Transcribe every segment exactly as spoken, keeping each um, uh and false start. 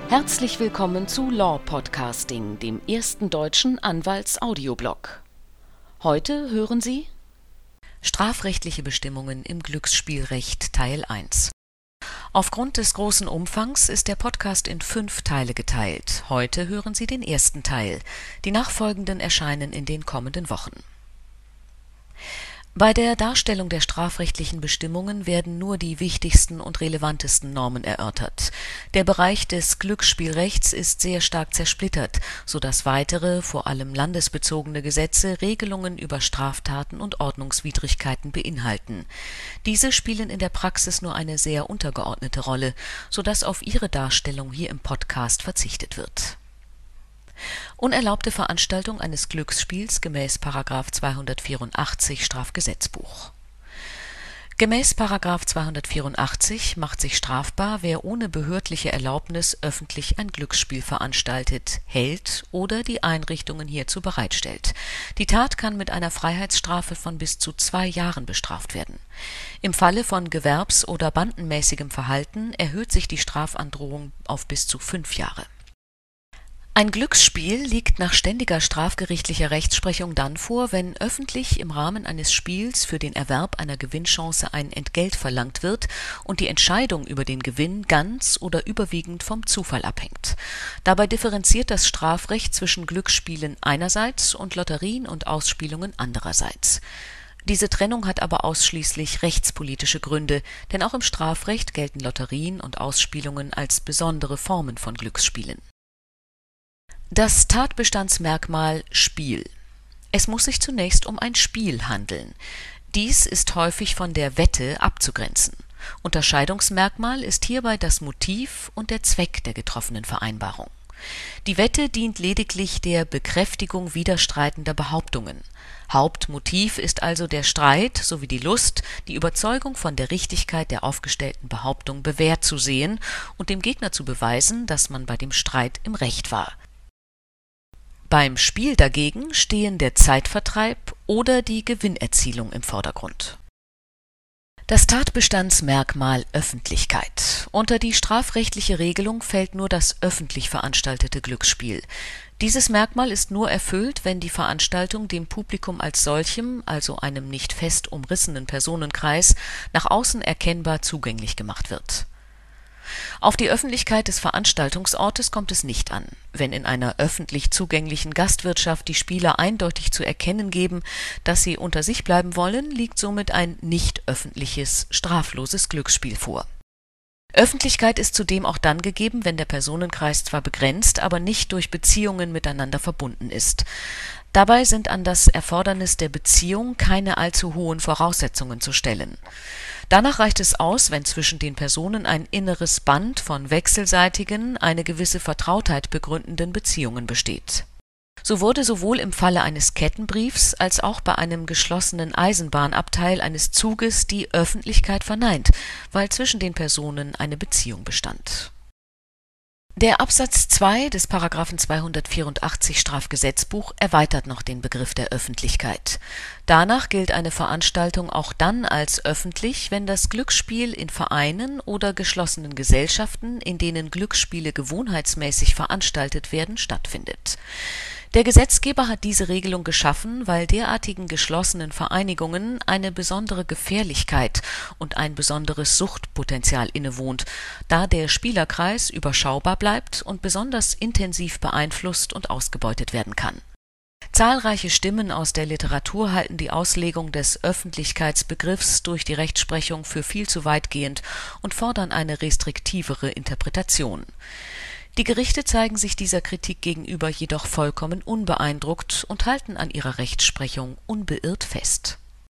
Herzlich willkommen zu Law Podcasting, dem ersten deutschen Anwalts-Audioblog. Heute hören Sie Strafrechtliche Bestimmungen im Glücksspielrecht Teil eins. Aufgrund des großen Umfangs ist der Podcast in fünf Teile geteilt. Heute hören Sie den ersten Teil. Die nachfolgenden erscheinen in den kommenden Wochen. Bei der Darstellung der strafrechtlichen Bestimmungen werden nur die wichtigsten und relevantesten Normen erörtert. Der Bereich des Glücksspielrechts ist sehr stark zersplittert, sodass weitere, vor allem landesbezogene Gesetze Regelungen über Straftaten und Ordnungswidrigkeiten beinhalten. Diese spielen in der Praxis nur eine sehr untergeordnete Rolle, sodass auf ihre Darstellung hier im Podcast verzichtet wird. Unerlaubte Veranstaltung eines Glücksspiels gemäß Paragraph zweihundertvierundachtzig Strafgesetzbuch. Gemäß Paragraph zweihundertvierundachtzig macht sich strafbar, wer ohne behördliche Erlaubnis öffentlich ein Glücksspiel veranstaltet, hält oder die Einrichtungen hierzu bereitstellt. Die Tat kann mit einer Freiheitsstrafe von bis zu zwei Jahren bestraft werden. Im Falle von gewerbs- oder bandenmäßigem Verhalten erhöht sich die Strafandrohung auf bis zu fünf Jahre. Ein Glücksspiel liegt nach ständiger strafgerichtlicher Rechtsprechung dann vor, wenn öffentlich im Rahmen eines Spiels für den Erwerb einer Gewinnchance ein Entgelt verlangt wird und die Entscheidung über den Gewinn ganz oder überwiegend vom Zufall abhängt. Dabei differenziert das Strafrecht zwischen Glücksspielen einerseits und Lotterien und Ausspielungen andererseits. Diese Trennung hat aber ausschließlich rechtspolitische Gründe, denn auch im Strafrecht gelten Lotterien und Ausspielungen als besondere Formen von Glücksspielen. Das Tatbestandsmerkmal Spiel. Es muss sich zunächst um ein Spiel handeln. Dies ist häufig von der Wette abzugrenzen. Unterscheidungsmerkmal ist hierbei das Motiv und der Zweck der getroffenen Vereinbarung. Die Wette dient lediglich der Bekräftigung widerstreitender Behauptungen. Hauptmotiv ist also der Streit sowie die Lust, die Überzeugung von der Richtigkeit der aufgestellten Behauptung bewährt zu sehen und dem Gegner zu beweisen, dass man bei dem Streit im Recht war. Beim Spiel dagegen stehen der Zeitvertreib oder die Gewinnerzielung im Vordergrund. Das Tatbestandsmerkmal Öffentlichkeit. Unter die strafrechtliche Regelung fällt nur das öffentlich veranstaltete Glücksspiel. Dieses Merkmal ist nur erfüllt, wenn die Veranstaltung dem Publikum als solchem, also einem nicht fest umrissenen Personenkreis, nach außen erkennbar zugänglich gemacht wird. Auf die Öffentlichkeit des Veranstaltungsortes kommt es nicht an. Wenn in einer öffentlich zugänglichen Gastwirtschaft die Spieler eindeutig zu erkennen geben, dass sie unter sich bleiben wollen, liegt somit ein nicht öffentliches, strafloses Glücksspiel vor. Öffentlichkeit ist zudem auch dann gegeben, wenn der Personenkreis zwar begrenzt, aber nicht durch Beziehungen miteinander verbunden ist. Dabei sind an das Erfordernis der Beziehung keine allzu hohen Voraussetzungen zu stellen. Danach reicht es aus, wenn zwischen den Personen ein inneres Band von wechselseitigen, eine gewisse Vertrautheit begründenden Beziehungen besteht. So wurde sowohl im Falle eines Kettenbriefs als auch bei einem geschlossenen Eisenbahnabteil eines Zuges die Öffentlichkeit verneint, weil zwischen den Personen eine Beziehung bestand. Der Absatz zwei des Paragraphen zweihundertvierundachtzig Strafgesetzbuch erweitert noch den Begriff der Öffentlichkeit. Danach gilt eine Veranstaltung auch dann als öffentlich, wenn das Glücksspiel in Vereinen oder geschlossenen Gesellschaften, in denen Glücksspiele gewohnheitsmäßig veranstaltet werden, stattfindet. Der Gesetzgeber hat diese Regelung geschaffen, weil derartigen geschlossenen Vereinigungen eine besondere Gefährlichkeit und ein besonderes Suchtpotenzial innewohnt, da der Spielerkreis überschaubar bleibt und besonders intensiv beeinflusst und ausgebeutet werden kann. Zahlreiche Stimmen aus der Literatur halten die Auslegung des Öffentlichkeitsbegriffs durch die Rechtsprechung für viel zu weitgehend und fordern eine restriktivere Interpretation. Die Gerichte zeigen sich dieser Kritik gegenüber jedoch vollkommen unbeeindruckt und halten an ihrer Rechtsprechung unbeirrt fest.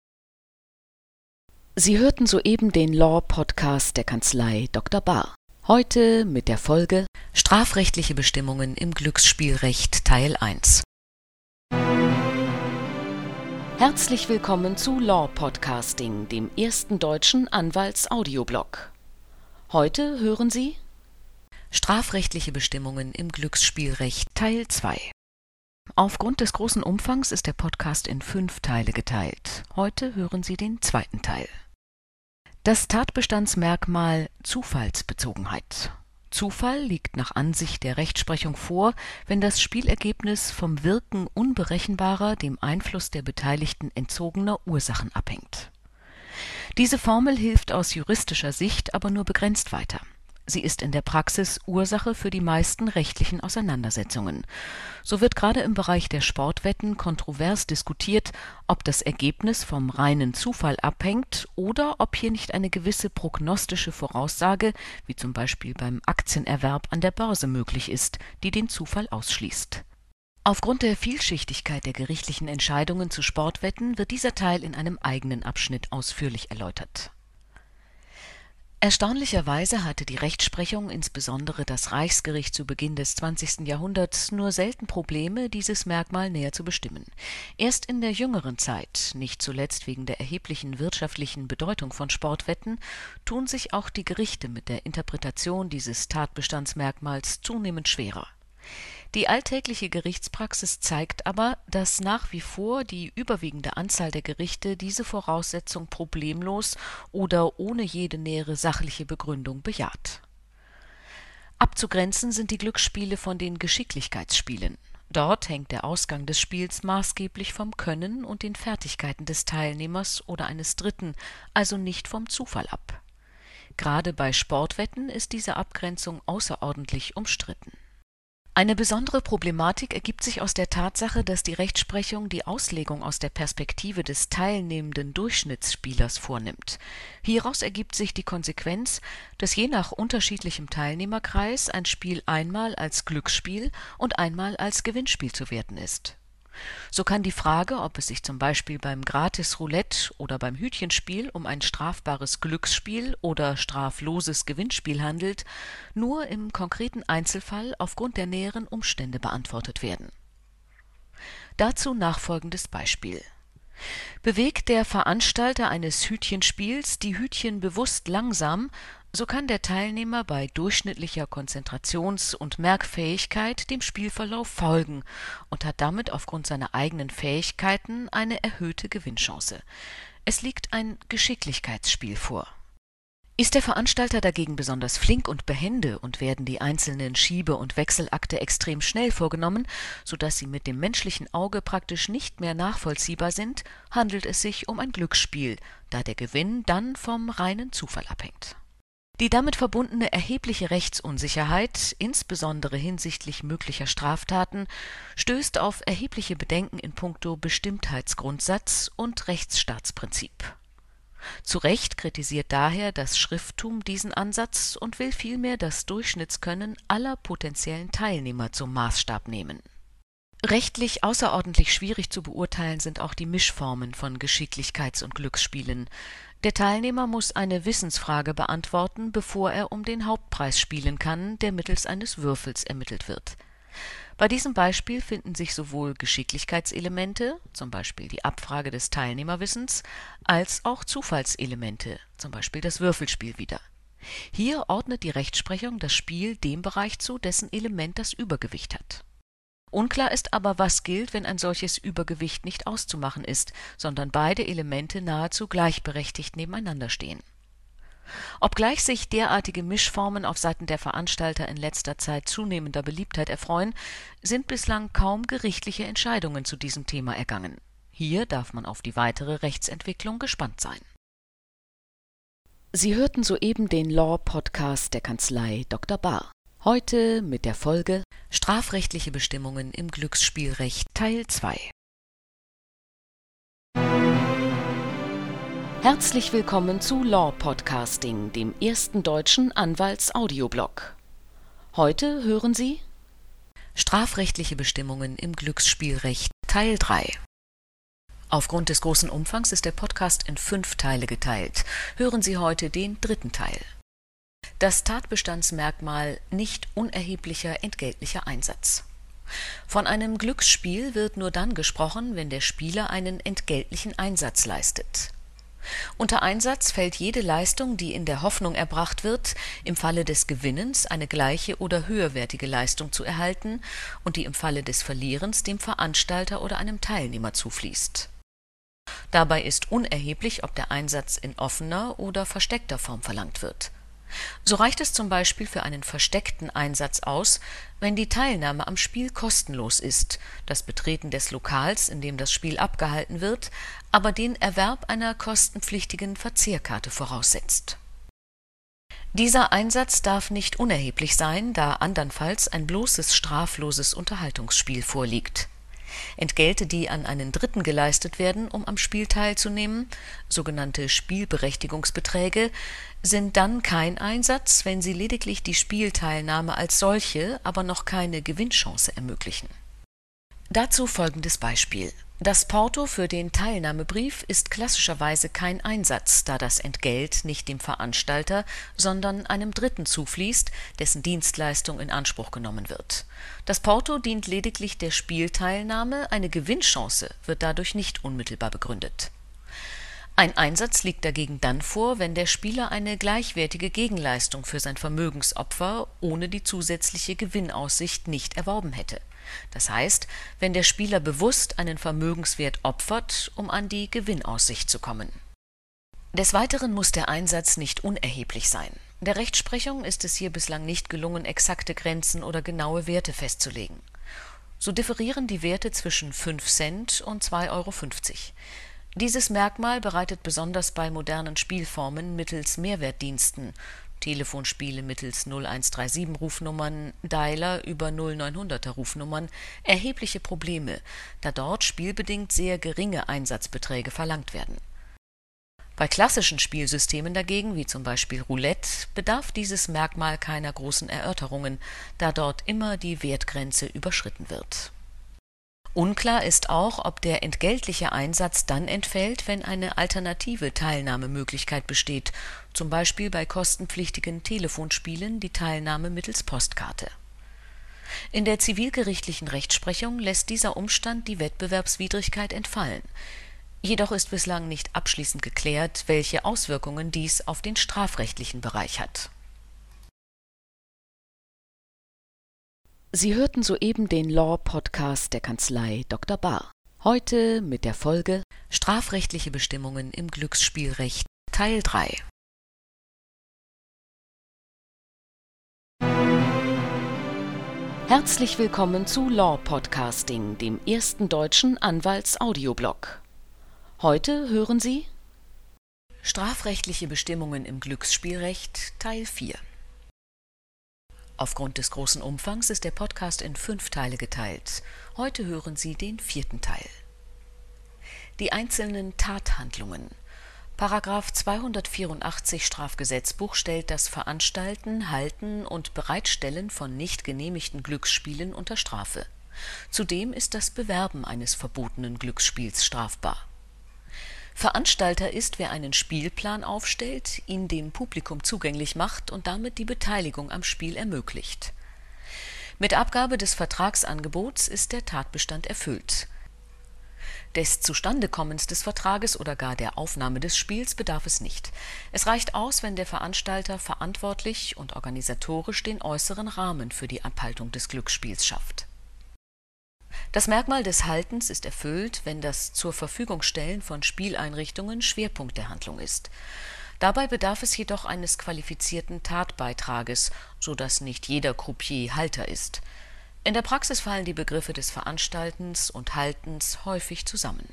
Sie hörten soeben den Law-Podcast der Kanzlei Doktor Bahr. Heute mit der Folge Strafrechtliche Bestimmungen im Glücksspielrecht Teil eins. Herzlich willkommen zu Law Podcasting, dem ersten deutschen Anwalts-Audioblog. Heute hören Sie Strafrechtliche Bestimmungen im Glücksspielrecht Teil zwei. Aufgrund des großen Umfangs ist der Podcast in fünf Teile geteilt. Heute hören Sie den zweiten Teil. Das Tatbestandsmerkmal Zufallsbezogenheit. Zufall liegt nach Ansicht der Rechtsprechung vor, wenn das Spielergebnis vom Wirken unberechenbarer, dem Einfluss der Beteiligten entzogener Ursachen abhängt. Diese Formel hilft aus juristischer Sicht aber nur begrenzt weiter. Sie ist in der Praxis Ursache für die meisten rechtlichen Auseinandersetzungen. So wird gerade im Bereich der Sportwetten kontrovers diskutiert, ob das Ergebnis vom reinen Zufall abhängt oder ob hier nicht eine gewisse prognostische Voraussage, wie zum Beispiel beim Aktienerwerb an der Börse möglich ist, die den Zufall ausschließt. Aufgrund der Vielschichtigkeit der gerichtlichen Entscheidungen zu Sportwetten wird dieser Teil in einem eigenen Abschnitt ausführlich erläutert. Erstaunlicherweise hatte die Rechtsprechung, insbesondere das Reichsgericht zu Beginn des zwanzigsten Jahrhunderts, nur selten Probleme, dieses Merkmal näher zu bestimmen. Erst in der jüngeren Zeit, nicht zuletzt wegen der erheblichen wirtschaftlichen Bedeutung von Sportwetten, tun sich auch die Gerichte mit der Interpretation dieses Tatbestandsmerkmals zunehmend schwerer. Die alltägliche Gerichtspraxis zeigt aber, dass nach wie vor die überwiegende Anzahl der Gerichte diese Voraussetzung problemlos oder ohne jede nähere sachliche Begründung bejaht. Abzugrenzen sind die Glücksspiele von den Geschicklichkeitsspielen. Dort hängt der Ausgang des Spiels maßgeblich vom Können und den Fertigkeiten des Teilnehmers oder eines Dritten, also nicht vom Zufall ab. Gerade bei Sportwetten ist diese Abgrenzung außerordentlich umstritten. Eine besondere Problematik ergibt sich aus der Tatsache, dass die Rechtsprechung die Auslegung aus der Perspektive des teilnehmenden Durchschnittsspielers vornimmt. Hieraus ergibt sich die Konsequenz, dass je nach unterschiedlichem Teilnehmerkreis ein Spiel einmal als Glücksspiel und einmal als Gewinnspiel zu werten ist. So kann die Frage, ob es sich zum Beispiel beim Gratis-Roulette oder beim Hütchenspiel um ein strafbares Glücksspiel oder strafloses Gewinnspiel handelt, nur im konkreten Einzelfall aufgrund der näheren Umstände beantwortet werden. Dazu nachfolgendes Beispiel. Bewegt der Veranstalter eines Hütchenspiels die Hütchen bewusst langsam, so kann der Teilnehmer bei durchschnittlicher Konzentrations- und Merkfähigkeit dem Spielverlauf folgen und hat damit aufgrund seiner eigenen Fähigkeiten eine erhöhte Gewinnchance. Es liegt ein Geschicklichkeitsspiel vor. Ist der Veranstalter dagegen besonders flink und behende und werden die einzelnen Schiebe- und Wechselakte extrem schnell vorgenommen, sodass sie mit dem menschlichen Auge praktisch nicht mehr nachvollziehbar sind, handelt es sich um ein Glücksspiel, da der Gewinn dann vom reinen Zufall abhängt. Die damit verbundene erhebliche Rechtsunsicherheit, insbesondere hinsichtlich möglicher Straftaten, stößt auf erhebliche Bedenken in puncto Bestimmtheitsgrundsatz und Rechtsstaatsprinzip. Zu Recht kritisiert daher das Schrifttum diesen Ansatz und will vielmehr das Durchschnittskönnen aller potenziellen Teilnehmer zum Maßstab nehmen. Rechtlich außerordentlich schwierig zu beurteilen sind auch die Mischformen von Geschicklichkeits- und Glücksspielen. Der Teilnehmer muss eine Wissensfrage beantworten, bevor er um den Hauptpreis spielen kann, der mittels eines Würfels ermittelt wird. Bei diesem Beispiel finden sich sowohl Geschicklichkeitselemente, zum Beispiel die Abfrage des Teilnehmerwissens, als auch Zufallselemente, zum Beispiel das Würfelspiel wieder. Hier ordnet die Rechtsprechung das Spiel dem Bereich zu, dessen Element das Übergewicht hat. Unklar ist aber, was gilt, wenn ein solches Übergewicht nicht auszumachen ist, sondern beide Elemente nahezu gleichberechtigt nebeneinander stehen. Obgleich sich derartige Mischformen auf Seiten der Veranstalter in letzter Zeit zunehmender Beliebtheit erfreuen, sind bislang kaum gerichtliche Entscheidungen zu diesem Thema ergangen. Hier darf man auf die weitere Rechtsentwicklung gespannt sein. Sie hörten soeben den Law-Podcast der Kanzlei Doktor Bahr. Heute mit der Folge Strafrechtliche Bestimmungen im Glücksspielrecht Teil zwei. Herzlich willkommen zu Law Podcasting, dem ersten deutschen Anwalts-Audioblog. Heute hören Sie Strafrechtliche Bestimmungen im Glücksspielrecht Teil drei. Aufgrund des großen Umfangs ist der Podcast in fünf Teile geteilt. Hören Sie heute den dritten Teil. Das Tatbestandsmerkmal nicht unerheblicher entgeltlicher Einsatz. Von einem Glücksspiel wird nur dann gesprochen, wenn der Spieler einen entgeltlichen Einsatz leistet. Unter Einsatz fällt jede Leistung, die in der Hoffnung erbracht wird, im Falle des Gewinnens eine gleiche oder höherwertige Leistung zu erhalten und die im Falle des Verlierens dem Veranstalter oder einem Teilnehmer zufließt. Dabei ist unerheblich, ob der Einsatz in offener oder versteckter Form verlangt wird. So reicht es zum Beispiel für einen versteckten Einsatz aus, wenn die Teilnahme am Spiel kostenlos ist, das Betreten des Lokals, in dem das Spiel abgehalten wird, aber den Erwerb einer kostenpflichtigen Verzehrkarte voraussetzt. Dieser Einsatz darf nicht unerheblich sein, da andernfalls ein bloßes strafloses Unterhaltungsspiel vorliegt. Entgelte, die an einen Dritten geleistet werden, um am Spiel teilzunehmen, sogenannte Spielberechtigungsbeträge, sind dann kein Einsatz, wenn sie lediglich die Spielteilnahme als solche, aber noch keine Gewinnchance ermöglichen. Dazu folgendes Beispiel: Das Porto für den Teilnahmebrief ist klassischerweise kein Einsatz, da das Entgelt nicht dem Veranstalter, sondern einem Dritten zufließt, dessen Dienstleistung in Anspruch genommen wird. Das Porto dient lediglich der Spielteilnahme, eine Gewinnchance wird dadurch nicht unmittelbar begründet. Ein Einsatz liegt dagegen dann vor, wenn der Spieler eine gleichwertige Gegenleistung für sein Vermögensopfer ohne die zusätzliche Gewinnaussicht nicht erworben hätte. Das heißt, wenn der Spieler bewusst einen Vermögenswert opfert, um an die Gewinnaussicht zu kommen. Des Weiteren muss der Einsatz nicht unerheblich sein. Der Rechtsprechung ist es hier bislang nicht gelungen, exakte Grenzen oder genaue Werte festzulegen. So differieren die Werte zwischen fünf Cent und zwei Euro fünfzig. Dieses Merkmal bereitet besonders bei modernen Spielformen mittels Mehrwertdiensten, Telefonspiele mittels null eins drei sieben Rufnummern, Dialer über null neunhunderter Rufnummern, erhebliche Probleme, da dort spielbedingt sehr geringe Einsatzbeträge verlangt werden. Bei klassischen Spielsystemen dagegen, wie zum Beispiel Roulette, bedarf dieses Merkmal keiner großen Erörterungen, da dort immer die Wertgrenze überschritten wird. Unklar ist auch, ob der entgeltliche Einsatz dann entfällt, wenn eine alternative Teilnahmemöglichkeit besteht, zum Beispiel bei kostenpflichtigen Telefonspielen die Teilnahme mittels Postkarte. In der zivilgerichtlichen Rechtsprechung lässt dieser Umstand die Wettbewerbswidrigkeit entfallen. Jedoch ist bislang nicht abschließend geklärt, welche Auswirkungen dies auf den strafrechtlichen Bereich hat. Sie hörten soeben den Law-Podcast der Kanzlei Doktor Bahr. Heute mit der Folge Strafrechtliche Bestimmungen im Glücksspielrecht Teil drei. Herzlich willkommen zu Law Podcasting, dem ersten deutschen Anwalts-Audioblog. Heute hören Sie Strafrechtliche Bestimmungen im Glücksspielrecht Teil vier. Aufgrund des großen Umfangs ist der Podcast in fünf Teile geteilt. Heute hören Sie den vierten Teil. Die einzelnen Tathandlungen. Paragraph zweihundertvierundachtzig Strafgesetzbuch stellt das Veranstalten, Halten und Bereitstellen von nicht genehmigten Glücksspielen unter Strafe. Zudem ist das Bewerben eines verbotenen Glücksspiels strafbar. Veranstalter ist, wer einen Spielplan aufstellt, ihn dem Publikum zugänglich macht und damit die Beteiligung am Spiel ermöglicht. Mit Abgabe des Vertragsangebots ist der Tatbestand erfüllt. Des Zustandekommens des Vertrages oder gar der Aufnahme des Spiels bedarf es nicht. Es reicht aus, wenn der Veranstalter verantwortlich und organisatorisch den äußeren Rahmen für die Abhaltung des Glücksspiels schafft. Das Merkmal des Haltens ist erfüllt, wenn das zur Verfügungstellen von Spieleinrichtungen Schwerpunkt der Handlung ist. Dabei bedarf es jedoch eines qualifizierten Tatbeitrages, so dass nicht jeder Croupier Halter ist. In der Praxis fallen die Begriffe des Veranstaltens und Haltens häufig zusammen.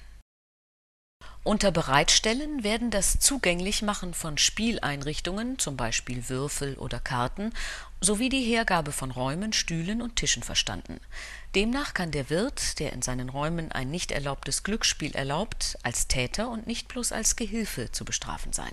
Unter Bereitstellen werden das Zugänglichmachen von Spieleinrichtungen, zum Beispiel Würfel oder Karten, sowie die Hergabe von Räumen, Stühlen und Tischen verstanden. Demnach kann der Wirt, der in seinen Räumen ein nicht erlaubtes Glücksspiel erlaubt, als Täter und nicht bloß als Gehilfe zu bestrafen sein.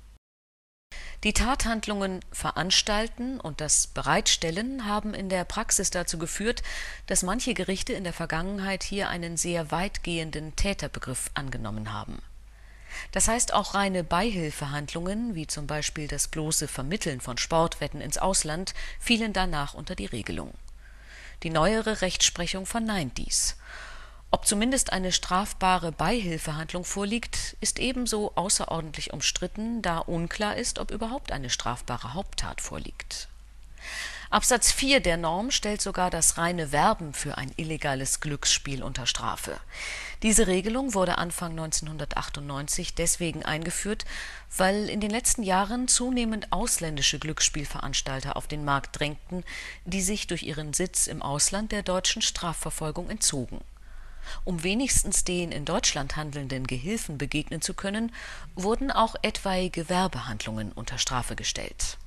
Die Tathandlungen Veranstalten und das Bereitstellen haben in der Praxis dazu geführt, dass manche Gerichte in der Vergangenheit hier einen sehr weitgehenden Täterbegriff angenommen haben. Das heißt, auch reine Beihilfehandlungen, wie zum Beispiel das bloße Vermitteln von Sportwetten ins Ausland, fielen danach unter die Regelung. Die neuere Rechtsprechung verneint dies. Ob zumindest eine strafbare Beihilfehandlung vorliegt, ist ebenso außerordentlich umstritten, da unklar ist, ob überhaupt eine strafbare Haupttat vorliegt. Absatz vier der Norm stellt sogar das reine Werben für ein illegales Glücksspiel unter Strafe. Diese Regelung wurde Anfang neunzehnhundertachtundneunzig deswegen eingeführt, weil in den letzten Jahren zunehmend ausländische Glücksspielveranstalter auf den Markt drängten, die sich durch ihren Sitz im Ausland der deutschen Strafverfolgung entzogen. Um wenigstens den in Deutschland handelnden Gehilfen begegnen zu können, wurden auch etwaige Werbehandlungen unter Strafe gestellt.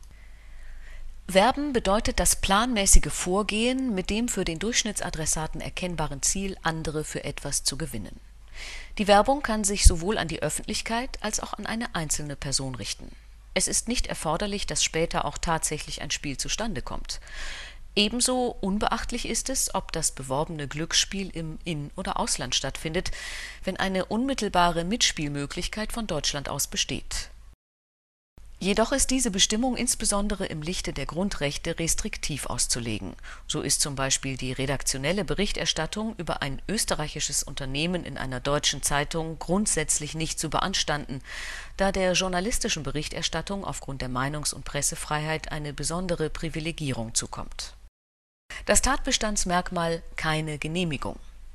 Werben bedeutet das planmäßige Vorgehen mit dem für den Durchschnittsadressaten erkennbaren Ziel, andere für etwas zu gewinnen. Die Werbung kann sich sowohl an die Öffentlichkeit als auch an eine einzelne Person richten. Es ist nicht erforderlich, dass später auch tatsächlich ein Spiel zustande kommt. Ebenso unbeachtlich ist es, ob das beworbene Glücksspiel im In- oder Ausland stattfindet, wenn eine unmittelbare Mitspielmöglichkeit von Deutschland aus besteht. Jedoch ist diese Bestimmung insbesondere im Lichte der Grundrechte restriktiv auszulegen. So ist zum Beispiel die redaktionelle Berichterstattung über ein österreichisches Unternehmen in einer deutschen Zeitung grundsätzlich nicht zu beanstanden, da der journalistischen Berichterstattung aufgrund der Meinungs- und Pressefreiheit eine besondere Privilegierung zukommt. Das Tatbestandsmerkmal keine Genehmigung.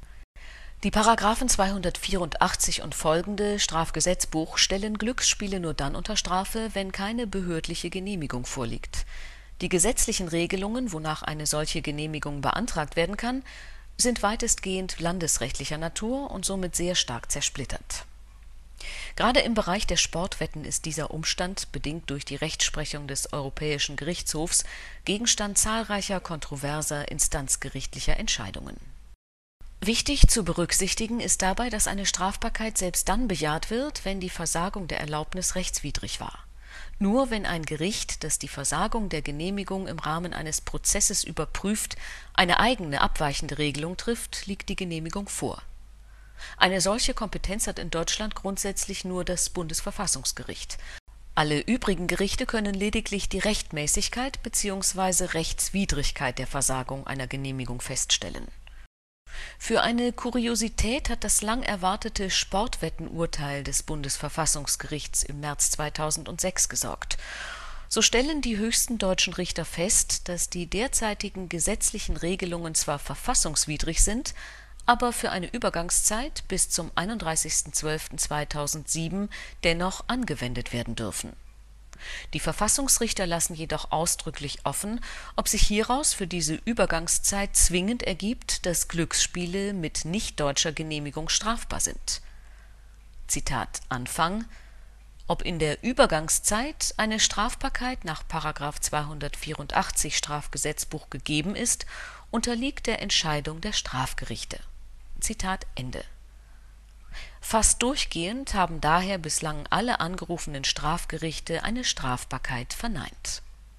Die Paragraphen zweihundertvierundachtzig und folgende Strafgesetzbuch stellen Glücksspiele nur dann unter Strafe, wenn keine behördliche Genehmigung vorliegt. Die gesetzlichen Regelungen, wonach eine solche Genehmigung beantragt werden kann, sind weitestgehend landesrechtlicher Natur und somit sehr stark zersplittert. Gerade im Bereich der Sportwetten ist dieser Umstand, bedingt durch die Rechtsprechung des Europäischen Gerichtshofs, Gegenstand zahlreicher kontroverser instanzgerichtlicher Entscheidungen. Wichtig zu berücksichtigen ist dabei, dass eine Strafbarkeit selbst dann bejaht wird, wenn die Versagung der Erlaubnis rechtswidrig war. Nur wenn ein Gericht, das die Versagung der Genehmigung im Rahmen eines Prozesses überprüft, eine eigene abweichende Regelung trifft, liegt die Genehmigung vor. Eine solche Kompetenz hat in Deutschland grundsätzlich nur das Bundesverfassungsgericht. Alle übrigen Gerichte können lediglich die Rechtmäßigkeit bzw. Rechtswidrigkeit der Versagung einer Genehmigung feststellen. Für eine Kuriosität hat das lang erwartete Sportwettenurteil des Bundesverfassungsgerichts im März zweitausendsechs gesorgt. So stellen die höchsten deutschen Richter fest, dass die derzeitigen gesetzlichen Regelungen zwar verfassungswidrig sind, aber für eine Übergangszeit bis zum einunddreißigsten zwölften zweitausendsieben dennoch angewendet werden dürfen. Die Verfassungsrichter lassen jedoch ausdrücklich offen, ob sich hieraus für diese Übergangszeit zwingend ergibt, dass Glücksspiele mit nicht-deutscher Genehmigung strafbar sind. Zitat Anfang: Ob in der Übergangszeit eine Strafbarkeit nach Paragraph zweihundertvierundachtzig Strafgesetzbuch gegeben ist, unterliegt der Entscheidung der Strafgerichte. Zitat Ende. Fast durchgehend haben daher bislang alle angerufenen Strafgerichte eine Strafbarkeit verneint.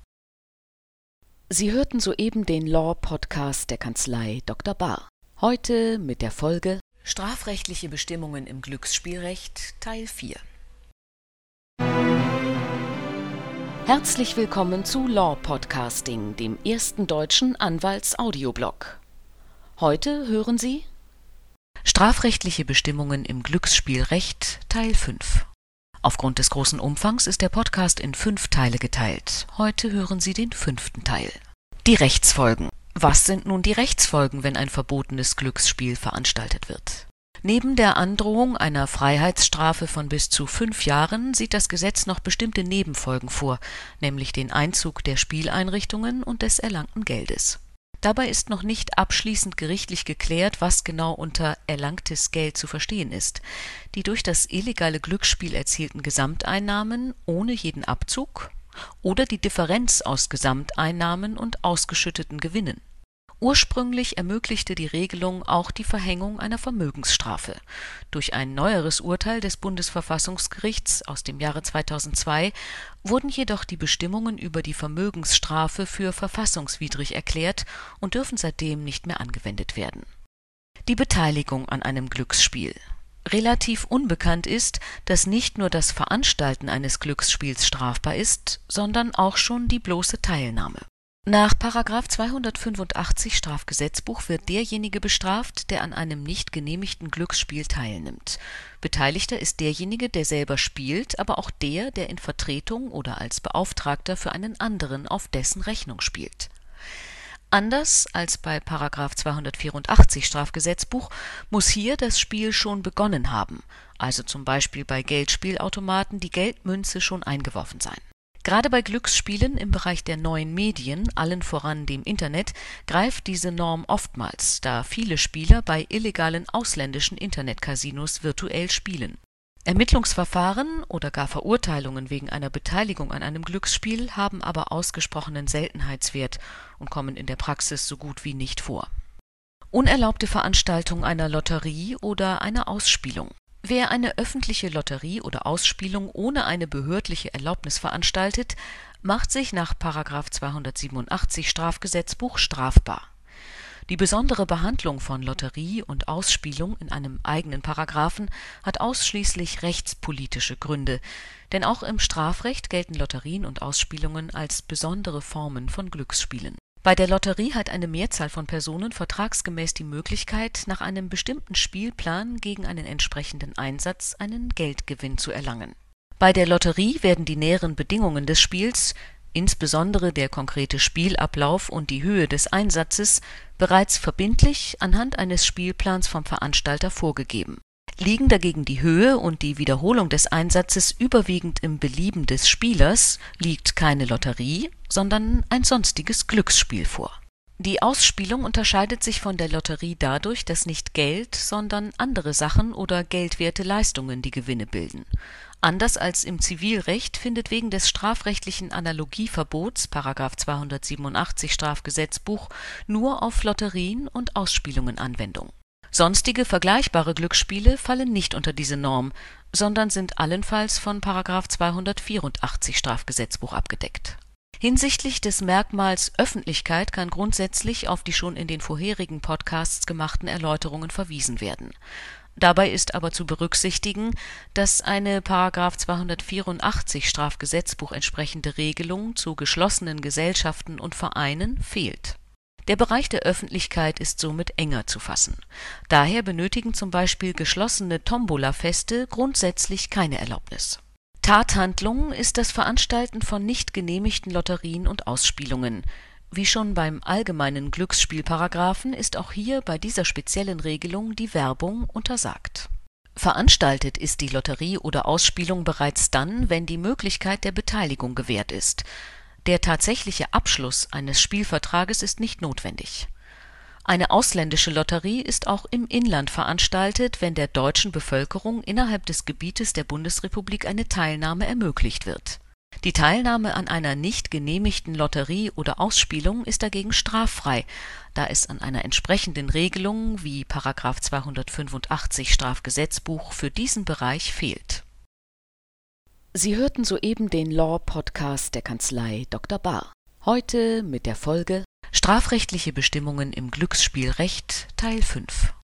Sie hörten soeben den Law-Podcast der Kanzlei Doktor Bahr. Heute mit der Folge Strafrechtliche Bestimmungen im Glücksspielrecht Teil vier. Herzlich willkommen zu Law Podcasting, dem ersten deutschen Anwalts-Audioblog. Heute hören Sie Strafrechtliche Bestimmungen im Glücksspielrecht Teil fünf. Aufgrund des großen Umfangs ist der Podcast in fünf Teile geteilt. Heute hören Sie den fünften Teil. Die Rechtsfolgen. Was sind nun die Rechtsfolgen, wenn ein verbotenes Glücksspiel veranstaltet wird? Neben der Androhung einer Freiheitsstrafe von bis zu fünf Jahren sieht das Gesetz noch bestimmte Nebenfolgen vor, nämlich den Einzug der Spieleinrichtungen und des erlangten Geldes. Dabei ist noch nicht abschließend gerichtlich geklärt, was genau unter erlangtes Geld zu verstehen ist. Die durch das illegale Glücksspiel erzielten Gesamteinnahmen ohne jeden Abzug oder die Differenz aus Gesamteinnahmen und ausgeschütteten Gewinnen. Ursprünglich ermöglichte die Regelung auch die Verhängung einer Vermögensstrafe. Durch ein neueres Urteil des Bundesverfassungsgerichts aus dem Jahre zweitausendzwei wurden jedoch die Bestimmungen über die Vermögensstrafe für verfassungswidrig erklärt und dürfen seitdem nicht mehr angewendet werden. Die Beteiligung an einem Glücksspiel. Relativ unbekannt ist, dass nicht nur das Veranstalten eines Glücksspiels strafbar ist, sondern auch schon die bloße Teilnahme. Nach Paragraph zweihundertfünfundachtzig Strafgesetzbuch wird derjenige bestraft, der an einem nicht genehmigten Glücksspiel teilnimmt. Beteiligter ist derjenige, der selber spielt, aber auch der, der in Vertretung oder als Beauftragter für einen anderen auf dessen Rechnung spielt. Anders als bei Paragraph zweihundertvierundachtzig Strafgesetzbuch muss hier das Spiel schon begonnen haben, also zum Beispiel bei Geldspielautomaten die Geldmünze schon eingeworfen sein. Gerade bei Glücksspielen im Bereich der neuen Medien, allen voran dem Internet, greift diese Norm oftmals, da viele Spieler bei illegalen ausländischen Internetcasinos virtuell spielen. Ermittlungsverfahren oder gar Verurteilungen wegen einer Beteiligung an einem Glücksspiel haben aber ausgesprochenen Seltenheitswert und kommen in der Praxis so gut wie nicht vor. Unerlaubte Veranstaltung einer Lotterie oder einer Ausspielung. Wer eine öffentliche Lotterie oder Ausspielung ohne eine behördliche Erlaubnis veranstaltet, macht sich nach Paragraph zweihundertsiebenundachtzig Strafgesetzbuch strafbar. Die besondere Behandlung von Lotterie und Ausspielung in einem eigenen Paragraphen hat ausschließlich rechtspolitische Gründe, denn auch im Strafrecht gelten Lotterien und Ausspielungen als besondere Formen von Glücksspielen. Bei der Lotterie hat eine Mehrzahl von Personen vertragsgemäß die Möglichkeit, nach einem bestimmten Spielplan gegen einen entsprechenden Einsatz einen Geldgewinn zu erlangen. Bei der Lotterie werden die näheren Bedingungen des Spiels, insbesondere der konkrete Spielablauf und die Höhe des Einsatzes, bereits verbindlich anhand eines Spielplans vom Veranstalter vorgegeben. Liegen dagegen die Höhe und die Wiederholung des Einsatzes überwiegend im Belieben des Spielers, liegt keine Lotterie, sondern ein sonstiges Glücksspiel vor. Die Ausspielung unterscheidet sich von der Lotterie dadurch, dass nicht Geld, sondern andere Sachen oder geldwerte Leistungen die Gewinne bilden. Anders als im Zivilrecht findet wegen des strafrechtlichen Analogieverbots Paragraph zweihundertsiebenundachtzig Strafgesetzbuch nur auf Lotterien und Ausspielungen Anwendung. Sonstige vergleichbare Glücksspiele fallen nicht unter diese Norm, sondern sind allenfalls von Paragraph zweihundertvierundachtzig Strafgesetzbuch abgedeckt. Hinsichtlich des Merkmals Öffentlichkeit kann grundsätzlich auf die schon in den vorherigen Podcasts gemachten Erläuterungen verwiesen werden. Dabei ist aber zu berücksichtigen, dass eine Paragraph zweihundertvierundachtzig Strafgesetzbuch entsprechende Regelung zu geschlossenen Gesellschaften und Vereinen fehlt. Der Bereich der Öffentlichkeit ist somit enger zu fassen. Daher benötigen zum Beispiel geschlossene Tombola-Feste grundsätzlich keine Erlaubnis. Tathandlung ist das Veranstalten von nicht genehmigten Lotterien und Ausspielungen. Wie schon beim allgemeinen Glücksspielparagraphen ist auch hier bei dieser speziellen Regelung die Werbung untersagt. Veranstaltet ist die Lotterie oder Ausspielung bereits dann, wenn die Möglichkeit der Beteiligung gewährt ist. Der tatsächliche Abschluss eines Spielvertrages ist nicht notwendig. Eine ausländische Lotterie ist auch im Inland veranstaltet, wenn der deutschen Bevölkerung innerhalb des Gebietes der Bundesrepublik eine Teilnahme ermöglicht wird. Die Teilnahme an einer nicht genehmigten Lotterie oder Ausspielung ist dagegen straffrei, da es an einer entsprechenden Regelung wie Paragraph zweihundertfünfundachtzig Strafgesetzbuch für diesen Bereich fehlt. Sie hörten soeben den Law-Podcast der Kanzlei Doktor Bahr. Heute mit der Folge Strafrechtliche Bestimmungen im Glücksspielrecht Teil fünf.